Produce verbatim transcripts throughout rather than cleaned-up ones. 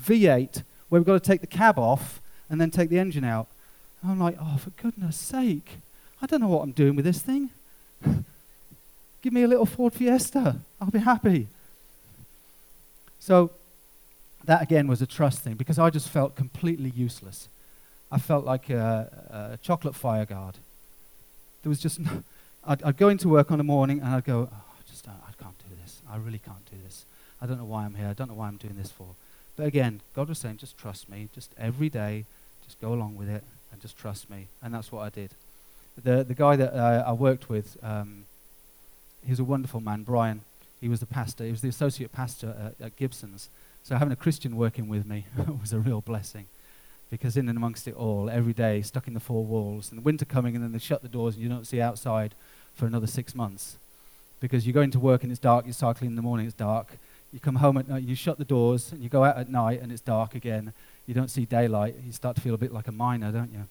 V eight where we've got to take the cab off and then take the engine out. And I'm like, oh, for goodness sake, I don't know what I'm doing with this thing. Give me a little Ford Fiesta. I'll be happy. So that, again, was a trust thing because I just felt completely useless. I felt like a, a chocolate fire guard. There was just no, I'd, I'd go into work on a morning and I'd go, oh, I just don't, I can't do this. I really can't do this. I don't know why I'm here. I don't know why I'm doing this for. But again, God was saying, just trust me. Just every day, just go along with it and just trust me. And that's what I did. The the guy that uh, I worked with, um, he was a wonderful man, Brian. He was the pastor. He was the associate pastor at, at Gibson's. So having a Christian working with me was a real blessing. Because in and amongst it all, every day, stuck in the four walls, and the winter coming, and then they shut the doors and you don't see outside for another six months. Because you go into work and it's dark, you're cycling in the morning, it's dark. You come home at night, you shut the doors, and you go out at night and it's dark again. You don't see daylight. You start to feel a bit like a miner, don't you?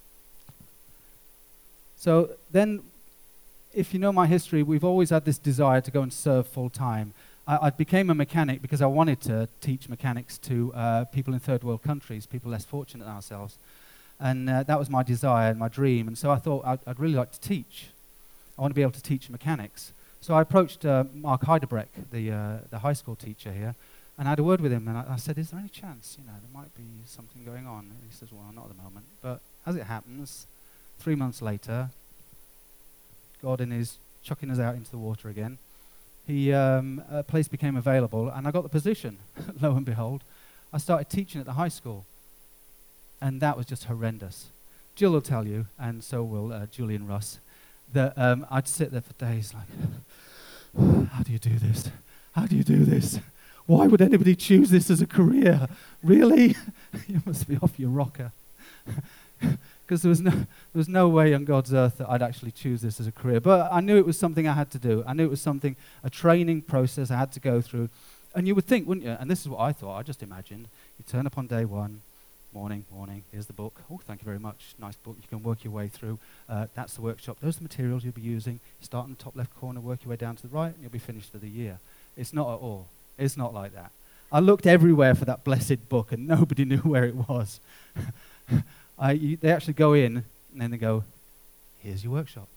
So then, if you know my history, we've always had this desire to go and serve full time. I, I became a mechanic because I wanted to teach mechanics to uh, people in third world countries, people less fortunate than ourselves. And uh, that was my desire and my dream. And so I thought I'd, I'd really like to teach. I want to be able to teach mechanics. So I approached uh, Mark Heidebreck, the uh, the high school teacher here, and I had a word with him. And I, I said, is there any chance, you know, there might be something going on? And he says, well, not at the moment. But as it happens, three months later, God in his chucking us out into the water again, he um, a place became available, and I got the position. Lo and behold, I started teaching at the high school, and that was just horrendous. Jill will tell you, and so will uh, Julian Russ, that um, I'd sit there for days like, how do you do this? How do you do this? Why would anybody choose this as a career? Really? You must be off your rocker. Because there was no there was no way on God's earth that I'd actually choose this as a career. But I knew it was something I had to do. I knew it was something, a training process I had to go through. And you would think, wouldn't you? And this is what I thought. I just imagined. You turn up on day one, morning, morning, here's the book. Oh, thank you very much. Nice book. You can work your way through. Uh, that's the workshop. Those are the materials you'll be using. Start in the top left corner, work your way down to the right, and you'll be finished for the year. It's not at all. It's not like that. I looked everywhere for that blessed book, and nobody knew where it was. I, you, they actually go in, and then they go, here's your workshop.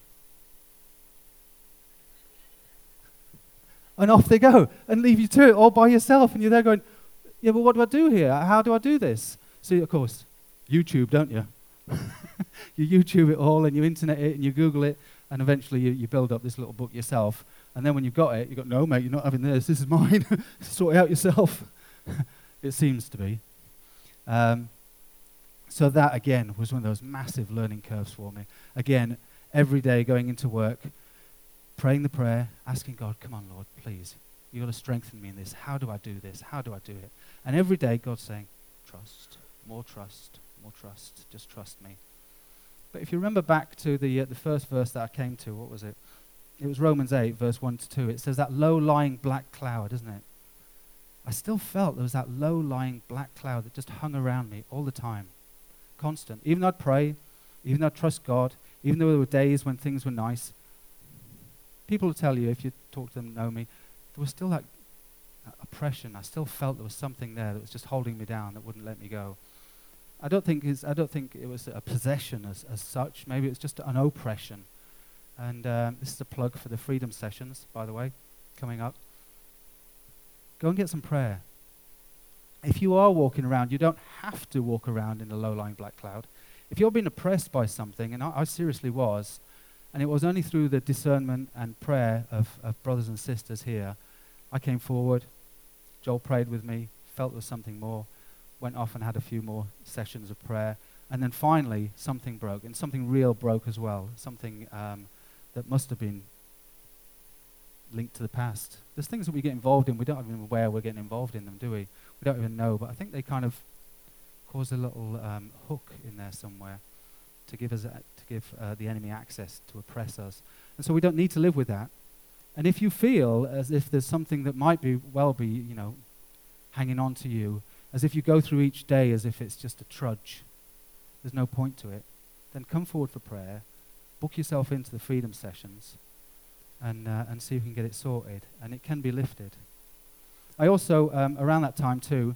And off they go, and leave you to it all by yourself, and you're there going, yeah, but what do I do here? How do I do this? So, of course, YouTube, don't you? You YouTube it all, and you internet it, and you Google it, and eventually you, you build up this little book yourself. And then when you've got it, you go, no, mate, you're not having this. This is mine. Sort it out yourself. It seems to be. Um, so that, again, was one of those massive learning curves for me. Again, every day going into work, praying the prayer, asking God, come on, Lord, please. You've got to strengthen me in this. How do I do this? How do I do it? And every day, God's saying, trust, more trust, more trust. Just trust me. But if you remember back to the uh, the first verse that I came to, what was it? It was Romans eight, verse one to two. It says that low-lying black cloud, isn't it? I still felt there was that low-lying black cloud that just hung around me all the time, constant. Even though I'd pray, even though I'd trust God, even though there were days when things were nice, people will tell you, if you talk to them, know me, there was still that, that oppression. I still felt there was something there that was just holding me down, that wouldn't let me go. I don't think it's, I don't think it was a possession as, as such. Maybe it's just an oppression. And um, this is a plug for the Freedom Sessions, by the way, coming up. Go and get some prayer. If you are walking around, you don't have to walk around in a low-lying black cloud. If you're being oppressed by something, and I, I seriously was, and it was only through the discernment and prayer of, of brothers and sisters here, I came forward, Joel prayed with me, felt there was something more, went off and had a few more sessions of prayer, and then finally something broke, and something real broke as well, something um, that must have been linked to the past. There's things that we get involved in, we don't even know where we're getting involved in them, do we? We don't even know, but I think they kind of cause a little um, hook in there somewhere to give us a, to give uh, the enemy access to oppress us. And so we don't need to live with that. And if you feel as if there's something that might be, well be, you know, hanging on to you, as if you go through each day as if it's just a trudge, there's no point to it, then come forward for prayer, book yourself into the Freedom Sessions, and uh, and see if you can get it sorted, and it can be lifted. I also, um, around that time too,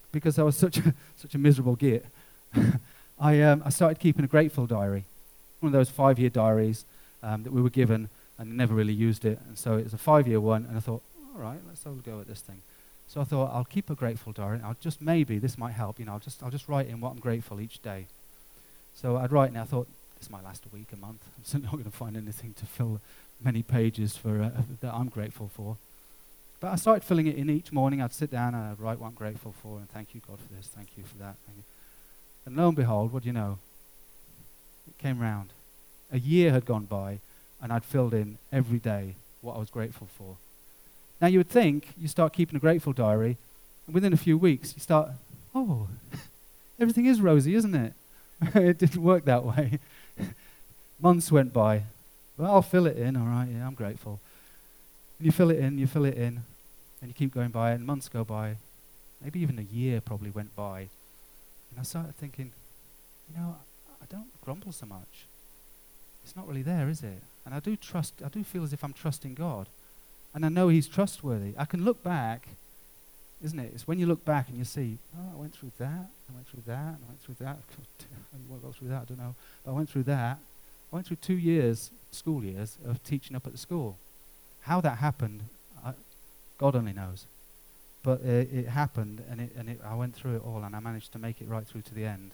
because I was such a, such a miserable git, I, um, I started keeping a grateful diary, one of those five-year diaries um, that we were given, and never really used it. And so it was a five-year one, and I thought, all right, let's have a go at this thing. So I thought, I'll keep a grateful diary. I'll just, maybe this might help. You know, I'll just, I'll just write in what I'm grateful each day. So I'd write, and I thought, this might last a week, a month. I'm certainly not going to find anything to fill many pages for uh, that I'm grateful for. But I started filling it in each morning. I'd sit down and I'd write what I'm grateful for, and thank you, God, for this. Thank you for that. Thank you. And lo and behold, what do you know? It came round. A year had gone by, and I'd filled in every day what I was grateful for. Now you would think you start keeping a grateful diary, and within a few weeks you start, oh, everything is rosy, isn't it? It didn't work that way. Months went by. Well, I'll fill it in, all right, yeah, I'm grateful. And you fill it in, you fill it in, and you keep going by, and months go by. Maybe even a year probably went by. And I started thinking, you know, I don't grumble so much. It's not really there, is it? And I do trust, I do feel as if I'm trusting God. And I know he's trustworthy. I can look back, isn't it? It's when you look back and you see, oh, I went through that, I went through that, I went through that. I won't go through that, I don't know. But I went through that. I went through two years, school years, of teaching up at the school. How that happened, I, God only knows. But uh, it happened, and, it, and it, I went through it all, and I managed to make it right through to the end.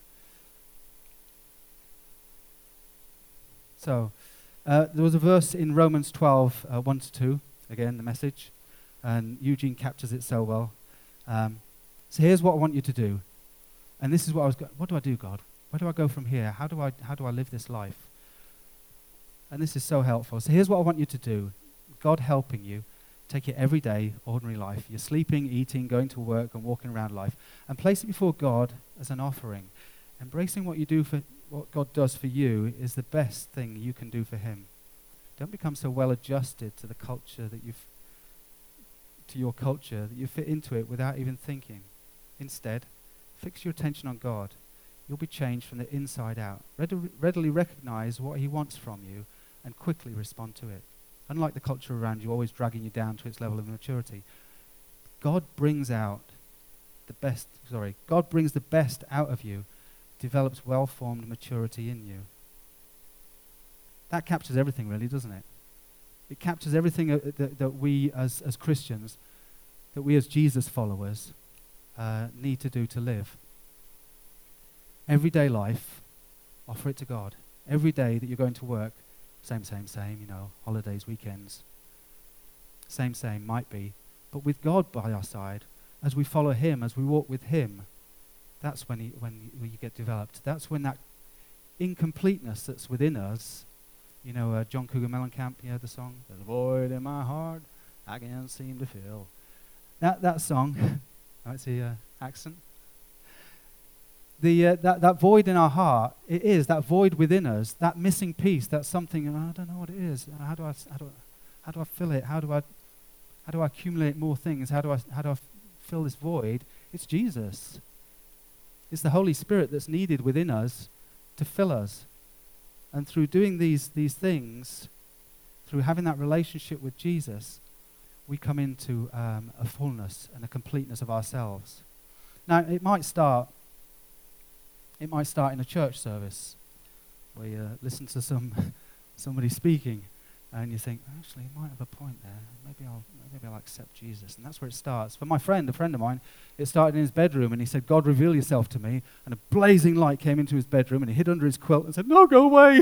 So, uh, there was a verse in Romans twelve, uh, one to two, again, the Message, and Eugene captures it so well. Um, so here's what I want you to do. And this is what I was, go- what do I do, God? Where do I go from here? How do I, how do I live this life? And this is so helpful. So here's what I want you to do. God helping you, take your everyday, ordinary life. You're sleeping, eating, going to work, and walking around life, and place it before God as an offering. Embracing what you do for, what God does for you is the best thing you can do for him. Don't become so well adjusted to the culture that you've, to your culture, that you fit into it without even thinking. Instead, fix your attention on God. You'll be changed from the inside out. Readily, readily recognize what he wants from you and quickly respond to it. Unlike the culture around you, always dragging you down to its level of maturity, God brings out the best, sorry, God brings the best out of you, develops well-formed maturity in you. That captures everything, really, doesn't it? It captures everything uh, that, that we as, as Christians, that we as Jesus followers uh, need to do to live. Everyday life, offer it to God. Every day that you're going to work, same, same, same, you know, holidays, weekends. Same, same, might be. But with God by our side, as we follow him, as we walk with him, that's when, he, when, you, when you get developed. That's when that incompleteness that's within us, you know, uh, John Cougar Mellencamp, you know the song? There's a void in my heart I can't seem to fill. That that song, I see uh, accent. The uh, that that void in our heart, it is that void within us, that missing piece, that's something, oh, I don't know what it is. How do I how do I, how do I fill it? How do I how do I accumulate more things? How do I how do I f- fill this void? It's Jesus. It's the Holy Spirit that's needed within us to fill us. And through doing these these things, through having that relationship with Jesus, we come into um, a fullness and a completeness of ourselves. Now, it might start It might start in a church service where you listen to some somebody speaking and you think, actually, he might have a point there. Maybe I'll maybe I'll accept Jesus. And that's where it starts. For my friend, a friend of mine, it started in his bedroom and he said, God, reveal yourself to me. And a blazing light came into his bedroom and he hid under his quilt and said, no, go away.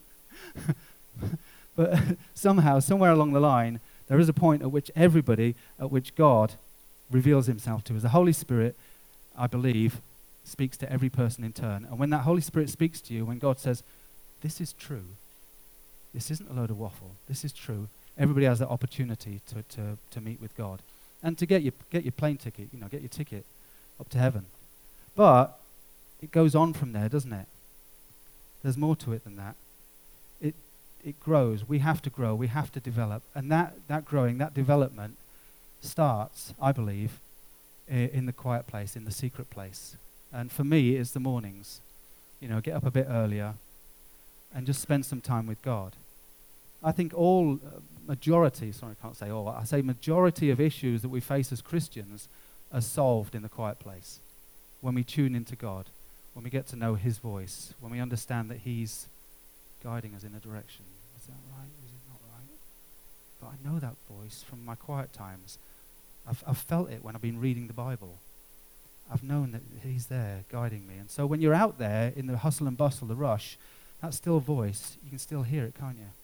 But somehow, somewhere along the line, there is a point at which everybody, at which God reveals himself to us. The Holy Spirit, I believe, speaks to every person in turn. And when that Holy Spirit speaks to you, when God says, this is true, this isn't a load of waffle, this is true, everybody has that opportunity to, to, to meet with God. And to get your, get your plane ticket, you know, get your ticket up to heaven. But it goes on from there, doesn't it? There's more to it than that. It it grows. We have to grow. We have to develop. And that, that growing, that development starts, I believe, I- in the quiet place, in the secret place. And for me, it's the mornings. You know, get up a bit earlier and just spend some time with God. I think all, uh, majority, sorry, I can't say all, I say majority of issues that we face as Christians are solved in the quiet place. when we tune into God, when we get to know his voice, when we understand that he's guiding us in a direction. Is that right? Is it not right? But I know that voice from my quiet times. I've, I've felt it when I've been reading the Bible. I've known that he's there guiding me. And so when you're out there in the hustle and bustle, the rush, that still voice, you can still hear it, can't you?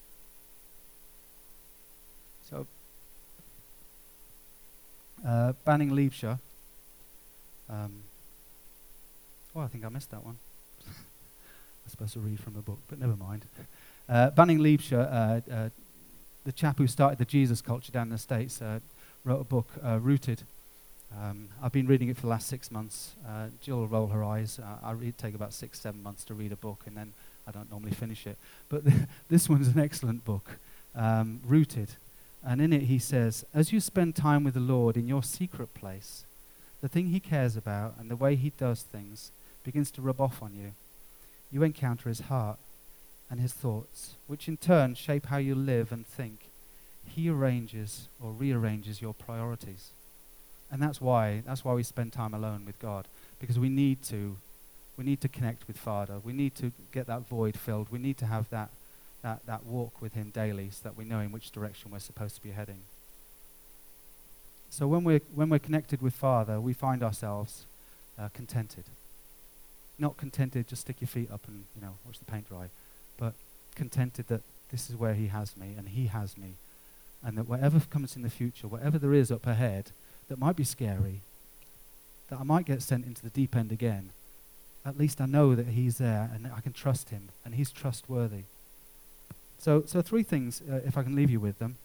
So, uh, Banning Liebscher. Um, oh, I think I missed that one. I'm supposed to read from a book, but never mind. Uh, Banning Liebscher, uh, uh, the chap who started the Jesus culture down in the States, uh, wrote a book, uh, Rooted. Um, I've been reading it for the last six months. Uh, Jill will roll her eyes. Uh, I read, take about six, seven months to read a book, and then I don't normally finish it. But th- this one's an excellent book, um, Rooted. And in it he says, as you spend time with the Lord in your secret place, the thing he cares about and the way he does things begins to rub off on you. You encounter his heart and his thoughts, which in turn shape how you live and think. He arranges or rearranges your priorities. And that's why that's why we spend time alone with God, because we need to we need to connect with Father. We need to get that void filled. We need to have that that that walk with him daily so that we know in which direction we're supposed to be heading. So when we're when we're connected with Father, we find ourselves uh, contented. Not contented, just stick your feet up and, you know, watch the paint dry, but contented that this is where he has me and he has me, and that whatever comes in the future, whatever there is up ahead that might be scary, that I might get sent into the deep end again, at least I know that he's there and that I can trust him and he's trustworthy. So so three things, uh, if I can leave you with them.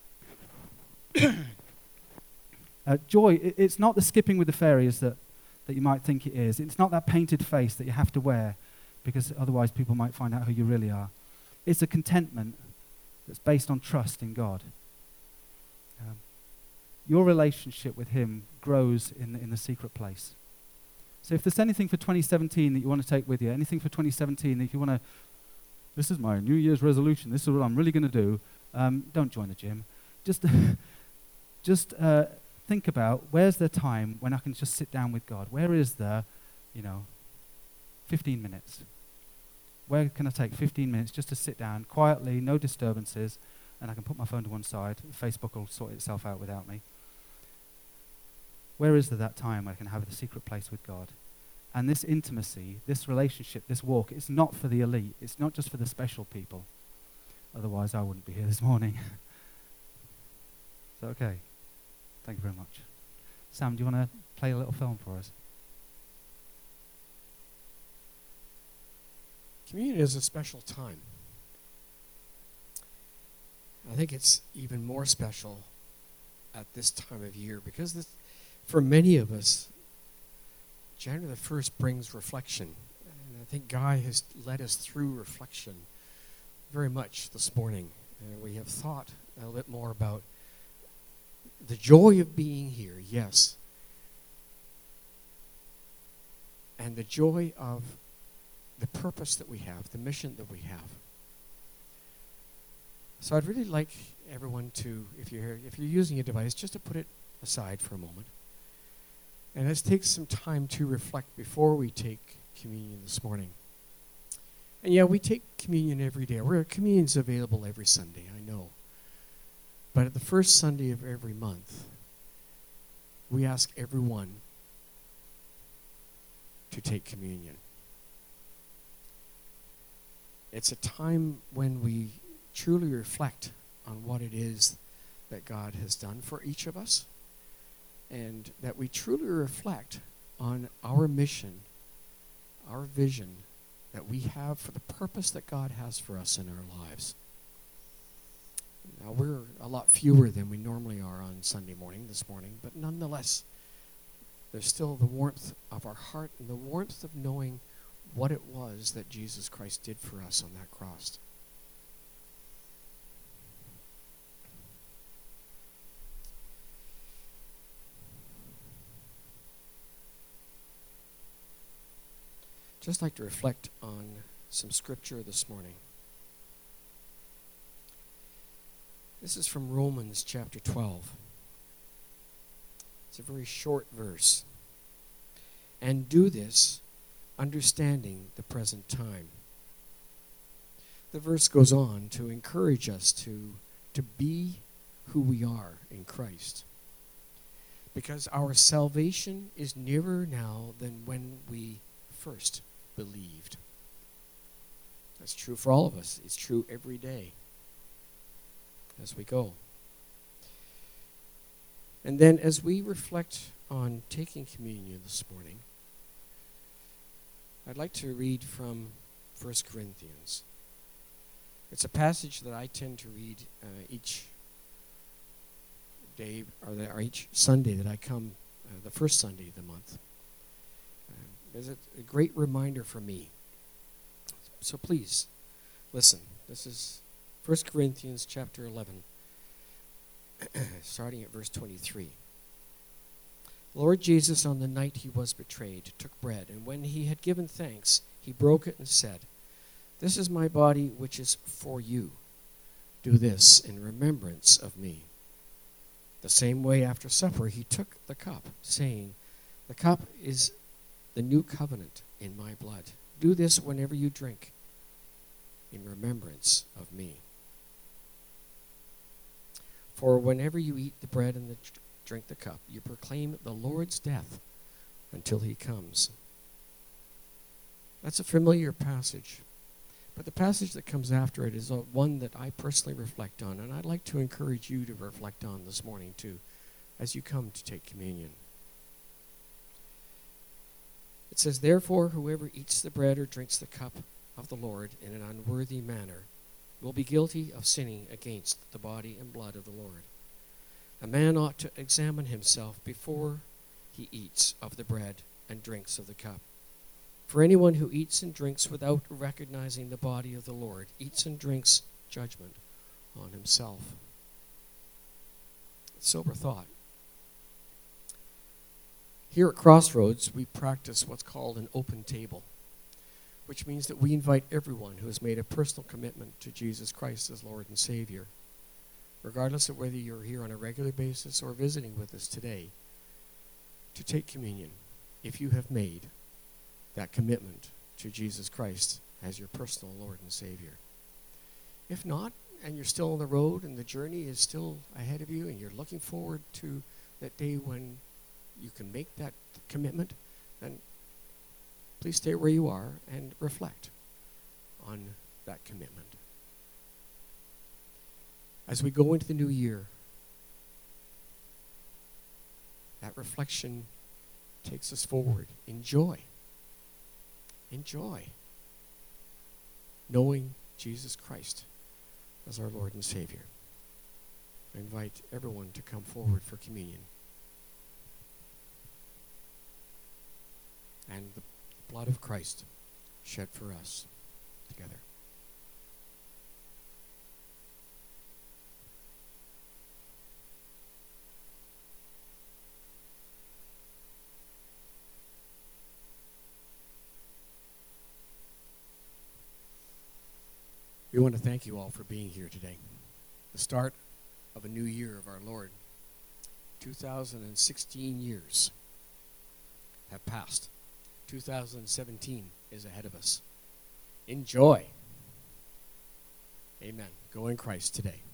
uh, joy, it, it's not the skipping with the fairies that, that you might think it is. It's not that painted face that you have to wear because otherwise people might find out who you really are. It's a contentment that's based on trust in God. Um, your relationship with him grows in the, in the secret place. So if there's anything for twenty seventeen that you want to take with you, anything for twenty seventeen that if you want to, this is my New Year's resolution, this is what I'm really going to do, um, don't join the gym. Just, just uh, think about, where's the time when I can just sit down with God? Where is the, you know, fifteen minutes? Where can I take fifteen minutes just to sit down quietly, no disturbances, and I can put my phone to one side. Facebook will sort itself out without me. Where is there that time where I can have a secret place with God? And this intimacy, this relationship, this walk, it's not for the elite. It's not just for the special people. Otherwise, I wouldn't be here this morning. So, okay. Thank you very much. Sam, do you want to play a little film for us? Communion is a special time. I think it's even more special at this time of year because this, for many of us, January the first brings reflection. And I think Guy has led us through reflection very much this morning. And we have thought a little bit more about the joy of being here, yes. And the joy of the purpose that we have, the mission that we have. So I'd really like everyone to, if you're if you're using a device, just to put it aside for a moment. And let's take some time to reflect before we take communion this morning. And yeah, we take communion every day. We're, communion's available every Sunday, I know. But at the first Sunday of every month, we ask everyone to take communion. It's a time when we truly reflect on what it is that God has done for each of us, and that we truly reflect on our mission, our vision that we have for the purpose that God has for us in our lives. Now, we're a lot fewer than we normally are on Sunday morning this morning, but nonetheless, there's still the warmth of our heart and the warmth of knowing what it was that Jesus Christ did for us on that cross. Just like to reflect on some scripture this morning. This is from Romans chapter twelve. It's a very short verse. and do this understanding the present time. The verse goes on to encourage us to, to be who we are in Christ. Because our salvation is nearer now than when we first believed. That's true for all of us. It's true every day as we go. And then as we reflect on taking communion this morning, I'd like to read from First Corinthians. It's a passage that I tend to read uh, each day, or, the, or each Sunday that I come, uh, the first Sunday of the month. Uh, it's a, a great reminder for me. So please, listen. This is First Corinthians chapter eleven, starting at verse twenty-three. Lord Jesus, on the night he was betrayed, took bread, and when he had given thanks, he broke it and said, "This is my body, which is for you. Do this in remembrance of me." The same way after supper, he took the cup, saying, "The cup is the new covenant in my blood. Do this whenever you drink, in remembrance of me. For whenever you eat the bread and the, drink the cup, you proclaim the Lord's death until he comes." That's a familiar passage. But the passage that comes after it is one that I personally reflect on, and I'd like to encourage you to reflect on this morning too, as you come to take communion. It says, "Therefore, whoever eats the bread or drinks the cup of the Lord in an unworthy manner will be guilty of sinning against the body and blood of the Lord. A man ought to examine himself before he eats of the bread and drinks of the cup. For anyone who eats and drinks without recognizing the body of the Lord eats and drinks judgment on himself." Sober thought. Here at Crossroads, we practice what's called an open table, which means that we invite everyone who has made a personal commitment to Jesus Christ as Lord and Savior, regardless of whether you're here on a regular basis or visiting with us today, to take communion if you have made that commitment to Jesus Christ as your personal Lord and Savior. If not, and you're still on the road and the journey is still ahead of you and you're looking forward to that day when you can make that commitment, then please stay where you are and reflect on that commitment. As we go into the new year, that reflection takes us forward in joy. In joy. Knowing Jesus Christ as our Lord and Savior. I invite everyone to come forward for communion. And the blood of Christ shed for us together. We want to thank you all for being here today. The start of a new year of our Lord. two thousand sixteen years have passed. two thousand seventeen is ahead of us. Enjoy. Amen. Go in Christ today.